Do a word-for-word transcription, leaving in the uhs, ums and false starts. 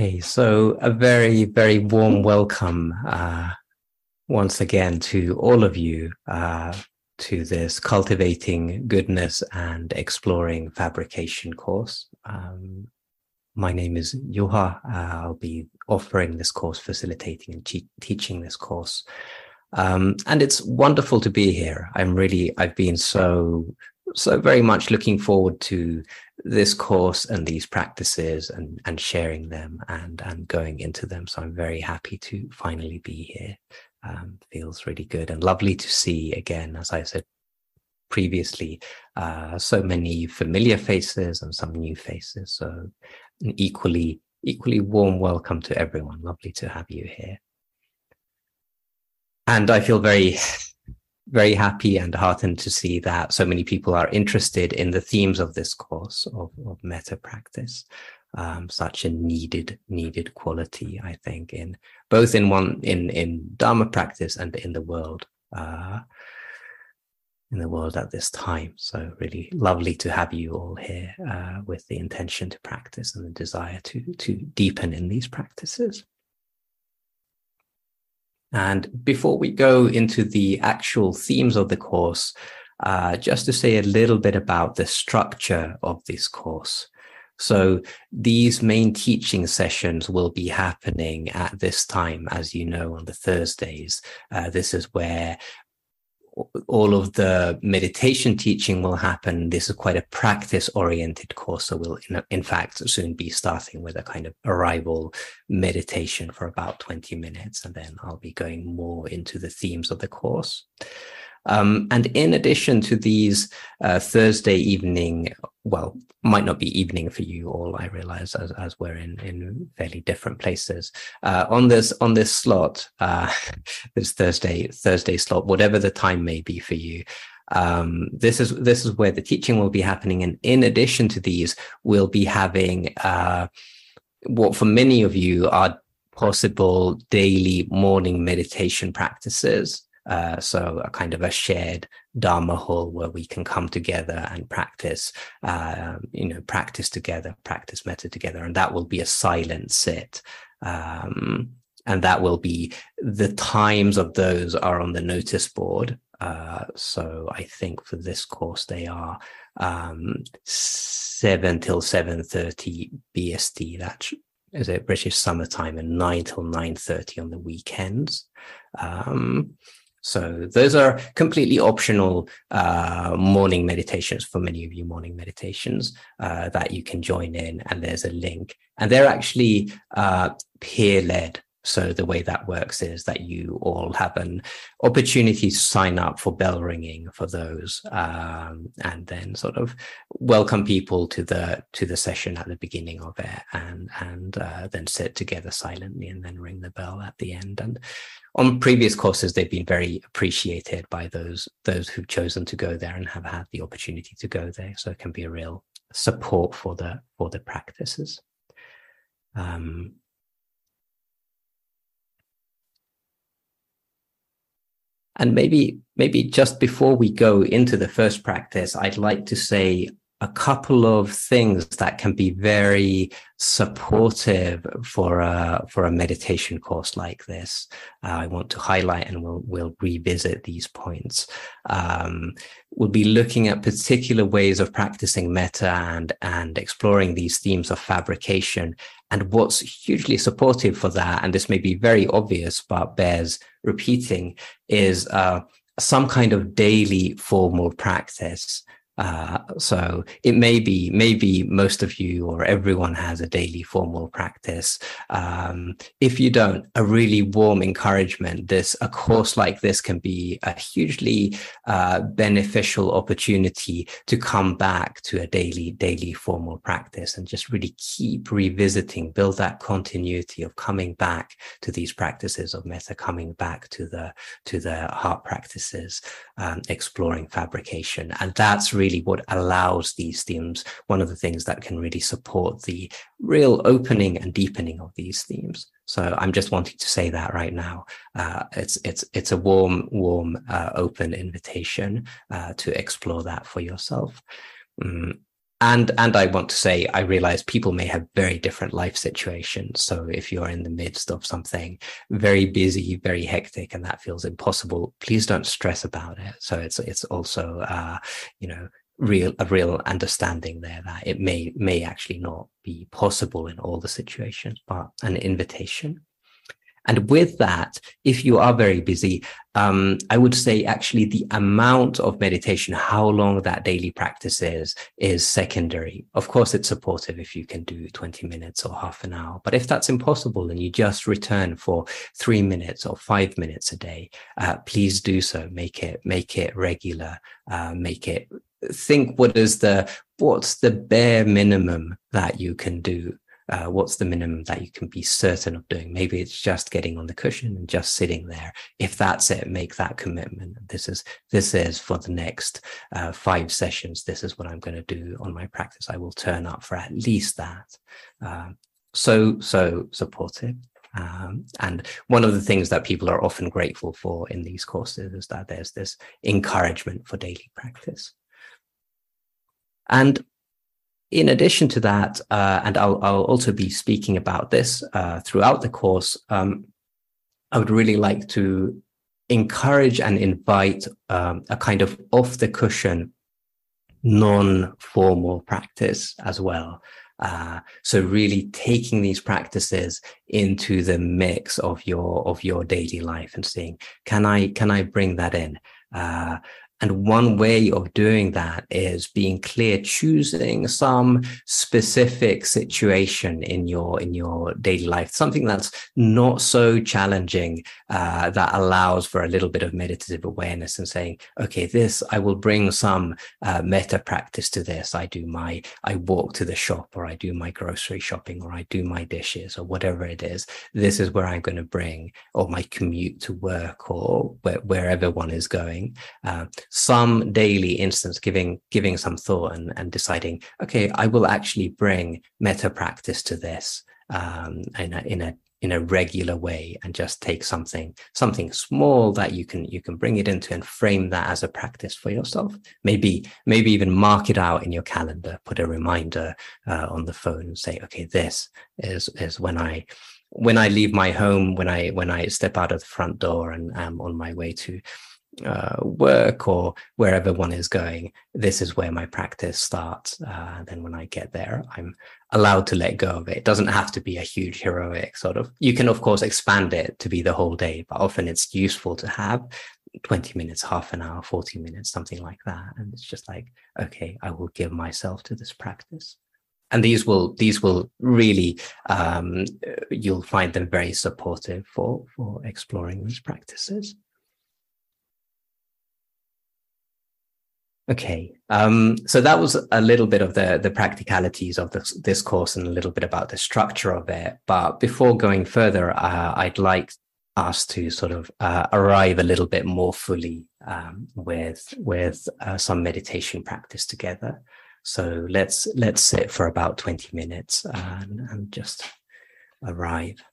Okay, so a very, very warm welcome uh, once again to all of you uh, to this Cultivating Goodness and Exploring Fabrication course. Um, my name is Juha. Uh, I'll be offering this course, facilitating and te- teaching this course. Um, and it's wonderful to be here. I'm really, I've been so, so very much looking forward to this course and these practices and, and sharing them and, and going into them. So I'm very happy to finally be here. Um, feels really good and lovely to see again, as I said previously, uh, so many familiar faces and some new faces. So an equally, equally warm welcome to everyone. Lovely to have you here. And I feel very, very happy and heartened to see that so many people are interested in the themes of this course of, of metta practice. Um, such a needed, needed quality, I think, in both in one in in Dharma practice and in the world, uh, in the world at this time. So really lovely to have you all here uh, with the intention to practice and the desire to to deepen in these practices. And before we go into the actual themes of the course, uh, just to say a little bit about the structure of this course. So these main teaching sessions will be happening at this time, as you know, on the Thursdays. Uh, this is where all of the meditation teaching will happen. This is quite a practice-oriented course, so we'll, in, in fact, soon be starting with a kind of arrival meditation for about twenty minutes, and then I'll be going more into the themes of the course. Um, and in addition to these uh, Thursday evening, well, might not be evening for you all, I realize, as, as we're in, in fairly different places. Uh, on this on this slot, uh, this Thursday Thursday slot, whatever the time may be for you, um, this is this is where the teaching will be happening. And in addition to these, we'll be having uh, what for many of you are possible daily morning meditation practices. Uh, so a kind of a shared Dharma hall where we can come together and practice, uh, you know, practice together, practice metta together. And that will be a silent sit. Um, and that will be, the times of those are on the notice board. Uh, so I think for this course, they are um, seven till seven thirty B S T. That's is it British summertime, and nine till nine thirty on the weekends. Um, So those are completely optional uh, morning meditations for many of you, morning meditations uh, that you can join in, and there's a link. And they're actually uh, peer-led. So the way that works is that you all have an opportunity to sign up for bell ringing for those, um, and then sort of welcome people to the to the session at the beginning of it, and and uh, then sit together silently and then ring the bell at the end. And on previous courses, they've been very appreciated by those those who've chosen to go there and have had the opportunity to go there. So it can be a real support for the for the practices. Um, And maybe, maybe just before we go into the first practice, I'd like to say a couple of things that can be very supportive for a, for a meditation course like this. Uh, I want to highlight, and we'll, we'll revisit these points. Um, we'll be looking at particular ways of practicing metta and, and exploring these themes of fabrication. And what's hugely supportive for that, and this may be very obvious, but bears repeating, is uh, some kind of daily formal practice. Uh, so it may be, maybe most of you or everyone has a daily formal practice. Um, if you don't, a really warm encouragement. This, a course like this can be a hugely uh, beneficial opportunity to come back to a daily, daily formal practice and just really keep revisiting, build that continuity of coming back to these practices of metta, coming back to the, to the heart practices, um, exploring fabrication. And that's really what allows these themes, one of the things that can really support the real opening and deepening of these themes. So I'm just wanting to say that right now. Uh, it's it's it's a warm, warm, uh, open invitation uh, to explore that for yourself. Um, And and I want to say, I realize people may have very different life situations. So if you're in the midst of something very busy, very hectic, and that feels impossible, please don't stress about it. So it's it's also uh, you know, real a real understanding there that it may may actually not be possible in all the situations, but an invitation. And with that, if you are very busy, um, I would say actually the amount of meditation, how long that daily practice is, is secondary. Of course, it's supportive if you can do twenty minutes or half an hour. But if that's impossible and you just return for three minutes or five minutes a day, uh, please do so. Make it, make it regular. Uh, make it, think what is the, what's the bare minimum that you can do. Uh, what's the minimum that you can be certain of doing? Maybe it's just getting on the cushion and just sitting there. If that's it, make that commitment. This is this is for the next uh, five sessions. This is what I'm going to do on my practice. I will turn up for at least that. Uh, so so supportive. Um, and one of the things that people are often grateful for in these courses is that there's this encouragement for daily practice. And in addition to that, uh, and I'll, I'll also be speaking about this uh, throughout the course, um, I would really like to encourage and invite um, a kind of off-the-cushion, non-formal practice as well. Uh, so really taking these practices into the mix of your of your daily life and seeing, can I can I bring that in? Uh, And one way of doing that is being clear, choosing some specific situation in your in your daily life, something that's not so challenging, uh, that allows for a little bit of meditative awareness and saying, okay, this, I will bring some uh, metta practice to this. I do my, I walk to the shop, or I do my grocery shopping, or I do my dishes, or whatever it is. This is where I'm going to bring, or my commute to work, or where, wherever one is going. Uh, some daily instance, giving giving some thought and, and deciding, okay, I will actually bring metta practice to this um, in a in a in a regular way, and just take something something small that you can you can bring it into and frame that as a practice for yourself. Maybe maybe even mark it out in your calendar, put a reminder uh, on the phone, and say, okay, this is is when I when I leave my home, when I when I step out of the front door and am on my way to uh work or wherever one is going, this is where my practice starts. Uh, and then when I get there, I'm allowed to let go of it. It doesn't have to be a huge heroic sort of, you can of course expand it to be the whole day, but often it's useful to have twenty minutes, half an hour, forty minutes, something like that. And it's just like, okay, I will give myself to this practice. And these will these will really um you'll find them very supportive for for exploring these practices. Okay, um, so that was a little bit of the, the practicalities of this, this course and a little bit about the structure of it. But before going further, uh, I'd like us to sort of uh, arrive a little bit more fully um, with with uh, some meditation practice together. So let's let's sit for about twenty minutes and, and just arrive.